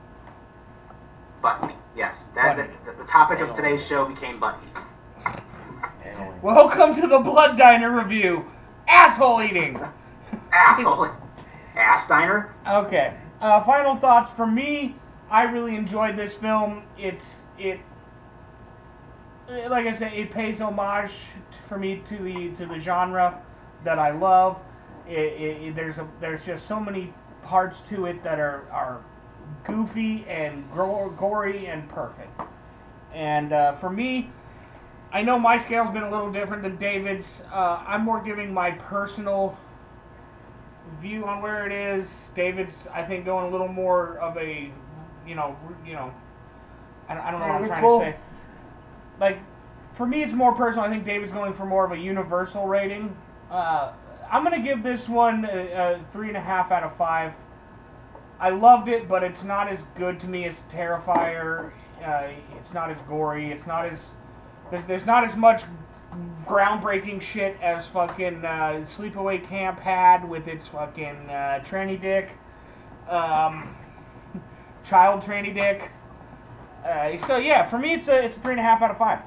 Butt eating, yes. That
Butt
the, the, the topic of today's show became butt eating.
Anyway.
Welcome to the Blood Diner review. Asshole eating.
Asshole. Ass diner.
Okay. Uh, final thoughts from me. I really enjoyed this film. It's it. eh, Like I said, it pays homage t- for me to the to the genre that I love. It, it, it- there's a there's just so many parts to it that are are goofy and gro- gory and perfect. And uh, for me, I know my scale's been a little different than David's. Uh, I'm more giving my personal view on where it is. David's, I think, going a little more of a, you know, you know, I don't, I don't know what I'm trying
Cool.
to say. Like, for me, it's more personal. I think David's going for more of a universal rating. Uh, I'm gonna give this one a, a three and a half out of five. I loved it, but it's not as good to me as Terrifier. Uh, it's not as gory. It's not as there's, there's not as much groundbreaking shit as fucking uh, Sleepaway Camp had with its fucking uh, tranny dick, um, child tranny dick. Uh, so yeah, for me, it's a it's a three and a half out of five.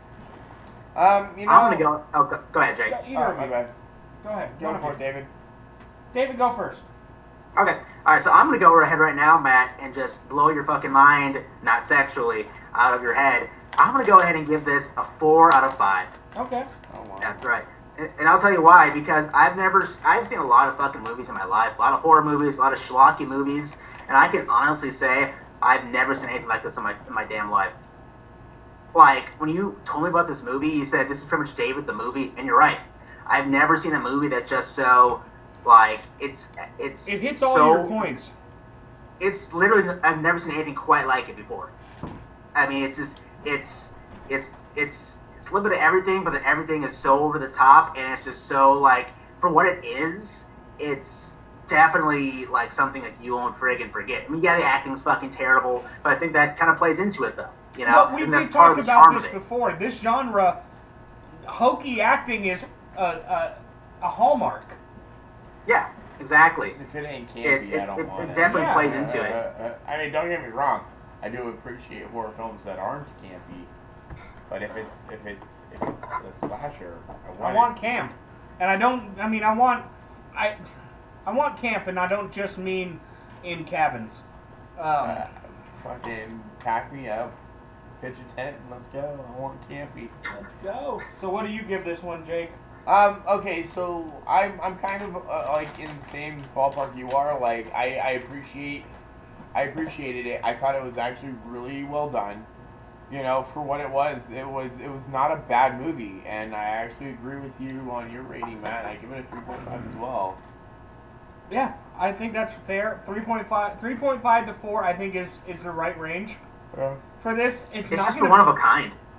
Um, you know.
I'm gonna go. Oh, go, go ahead, Jake.
Go, either
Oh,
of
my
you.
bad.
Go ahead.
Go
One of
for
you.
it, David.
David, go first.
Okay. All right. So I'm gonna go ahead right now, Matt, and just blow your fucking mind, not sexually, out of your head. I'm gonna go ahead and give this a four out of five.
Okay.
Oh, wow.
That's right. And, and I'll tell you why. Because I've never, I've seen a lot of fucking movies in my life, a lot of horror movies, a lot of schlocky movies, and I can honestly say I've never seen anything like this in my in my damn life. Like when you told me about this movie, you said this is pretty much David the movie, and you're right. I've never seen a movie that just so like it's it's
It hits all
so,
your points.
It's literally I've never seen anything quite like it before. I mean, it's just it's it's it's it's a little bit of everything, but then everything is so over the top, and it's just so like for what it is, it's definitely like something that you won't friggin' forget. I mean, yeah, the acting's fucking terrible, but I think that kind of plays into it, though. You know,
Well, we,
and that's
we've
part
talked
of the
about
charm
this
of it.
before. This genre, hokey acting is a, a, a hallmark.
Yeah, exactly.
If it ain't
It's-
campy, I
it-
don't
it-
want
it
it.
definitely
Yeah.
plays into it.
Uh, uh, I mean, don't get me wrong. I do appreciate horror films that aren't campy, but if it's if it's if it's a slasher, I want,
I want camp, and I don't. I mean, I want I I want camp, and I don't just mean in cabins. Um,
Uh, fucking pack me up, pitch a tent, and let's go. I want campy.
let's go. So, what do you give this one, Jake?
Um. Okay. So I'm I'm kind of uh, like in the same ballpark you are. Like I I appreciate I appreciated it. I thought it was actually really well done. You know, for what it was, it was it was not a bad movie, and I actually agree with you on your rating, Matt. I give it a three point five as well.
Yeah, I think that's fair. three point five, three point five to four, I think is is the right range
Yeah.
for this. It's,
It's
not
just
gonna
one of a kind.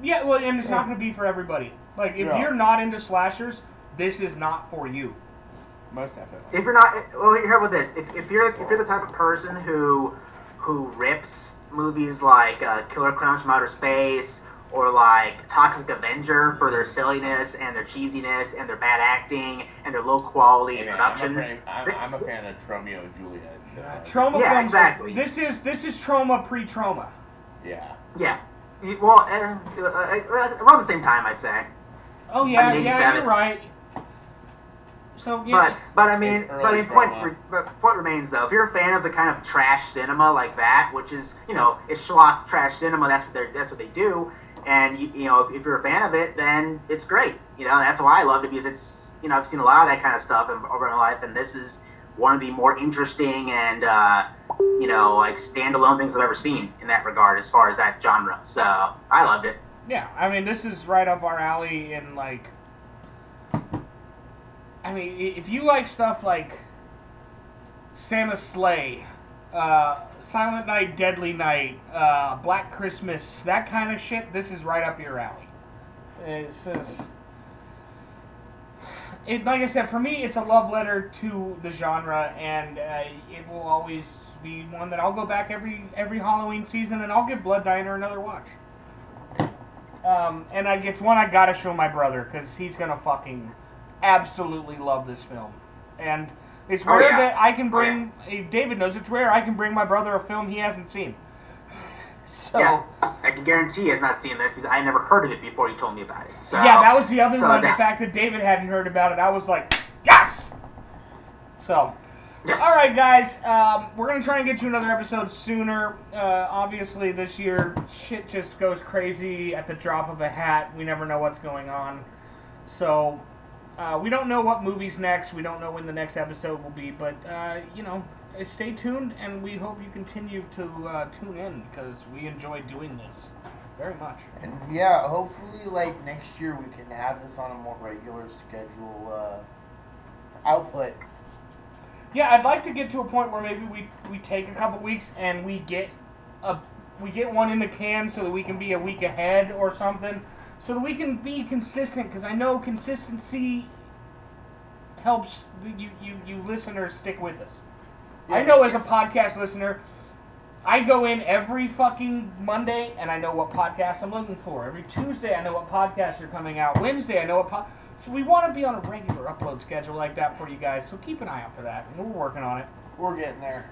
Yeah, well, and it's not going to be for everybody. Like, if
No.
you're not into slashers, this is not for you.
Most definitely.
If you're not, well, here with this. If, if you're if you're the type of person who who rips movies like uh, Killer Clowns from Outer Space or like Toxic Avenger for their silliness and their cheesiness and their bad acting and their low quality
Hey, man,
production,
I'm, a fan, I'm, I'm a fan of Tromeo and Juliet. So, uh,
Trauma
Yeah,
films.
exactly.
This is this is trauma pre-trauma.
Yeah.
yeah. You- Well, uh, uh, uh, around the same time, I'd say.
Oh yeah,
I mean,
yeah,
eighty-seven.
you're right. So
But
yeah,
but I mean,
It's
but I mean,
early
point
trauma.
re- but point remains though. If you're a fan of the kind of trash cinema like that, which is you know, it's schlock trash cinema. That's what they that's what they do. And you, you know, if, if you're a fan of it, then it's great. You know, that's why I loved it because it's you know I've seen a lot of that kind of stuff in, over my life, and this is one of the more interesting and uh, you know like standalone things I've ever seen in that regard as far as that genre. So I loved it.
yeah. I mean, this is right up our alley. In like, I mean, i- if you like stuff like Santa's Sleigh, uh, Silent Night, Deadly Night, uh, Black Christmas, that kind of shit, this is right up your alley. It's just, it, like I said, for me, it's a love letter to the genre, and uh, it will always be one that I'll go back every every Halloween season, and I'll give Blood Diner another watch. Um, and I, it's one I gotta show my brother, because he's gonna fucking absolutely love this film. And it's
Oh,
rare
yeah.
that I can bring, eh, David knows, it's rare I can bring my brother a film he hasn't seen. So,
Yeah, I can guarantee he has not seen this because I never heard of it before he told me about it. So,
yeah, that was the other
so
one,
that-
the fact that David hadn't heard about it, I was like, yes! So,
Yes.
all right, guys, um, we're going to try and get you another episode sooner. Uh, obviously, this year, shit just goes crazy at the drop of a hat. We never know what's going on. So, uh, we don't know what movie's next. We don't know when the next episode will be. But, uh, you know, stay tuned, and we hope you continue to uh, tune in, because we enjoy doing this very much.
And yeah, hopefully, like next year, we can have this on a more regular schedule uh, output.
Yeah, I'd like to get to a point where maybe we, we take a couple weeks and we get a we get one in the can so that we can be a week ahead or something, so that we can be consistent. Because I know consistency helps the, you, you you listeners stick with us. I
Yeah.
know as a podcast listener, I go in every fucking Monday and I know what podcasts I'm looking for. Every Tuesday I know what podcasts are coming out. Wednesday I know what po- So we want to be on a regular upload schedule like that for you guys. So keep an eye out for that. And we're working on it.
We're getting there.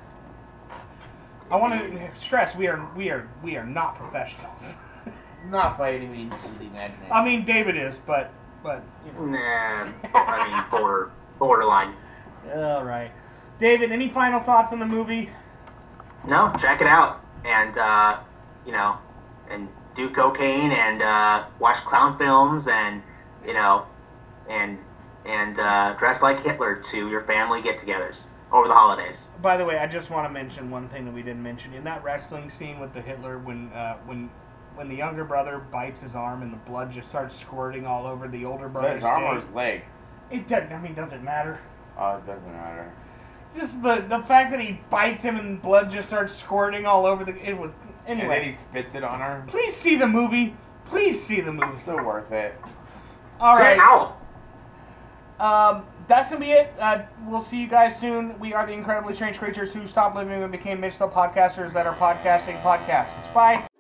I want to stress we are we are we are not professionals.
Not by any means of the imagination.
I mean David is, but but you know.
Nah, I mean border borderline.
All right, David. Any final thoughts on the movie?
No, check it out, and uh, you know, and do cocaine and uh, watch clown films, and you know, and and uh, dress like Hitler to your family get-togethers over the holidays.
By the way, I just want to mention one thing that we didn't mention in that wrestling scene with the Hitler when uh, when when the younger brother bites his arm and the blood just starts squirting all over the older brother's
his arm or
leg.
his leg?
It doesn't. I mean, doesn't matter.
Oh, it doesn't matter.
Just the the fact that he bites him and blood just starts squirting all over the. It was
And then
anyway.
he spits it on her.
Please see the movie. Please see the movie.
It's still worth it.
All
Say
right.
owl.
Um, that's gonna be it. Uh, we'll see you guys soon. We are the incredibly strange creatures who stopped living and became Mitchell podcasters that are podcasting podcasts. Bye.